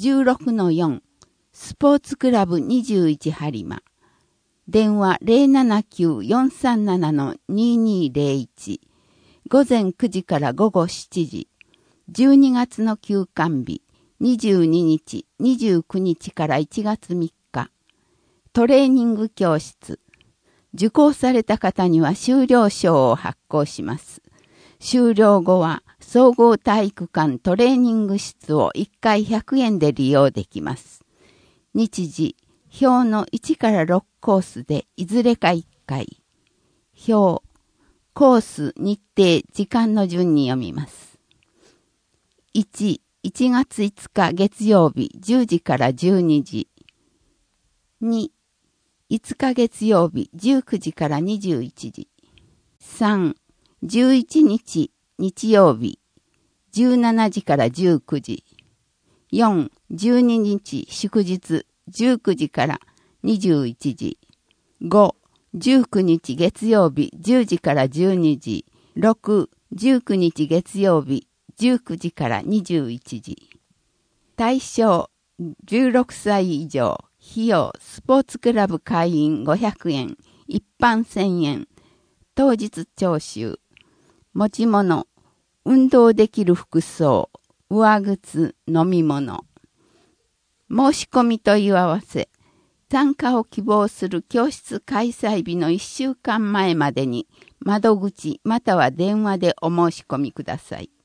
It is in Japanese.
16-4 スポーツクラブ21播磨電話 079-437-2201 午前9時から午後7時12月の休館日22日、29日から1月3日トレーニング教室受講された方には修了証を発行します。修了後は総合体育館トレーニング室を1回100円で利用できます。日時、表の1から6コースでいずれか1回。表、コース、日程、時間の順に読みます。1、1月5日月曜日10時から12時。2、5日月曜日19時から21時。3、11日日曜日17時から19時。4、12日祝日19時から21時。5、19日月曜日10時から12時。6、19日月曜日19時から21時。対象16歳以上。費用スポーツクラブ会員500円。一般1000円。当日徴収。持ち物。運動できる服装。上靴、飲み物。申し込み問い合わせ。参加を希望する教室開催日の1週間前までに窓口または電話でお申し込みください。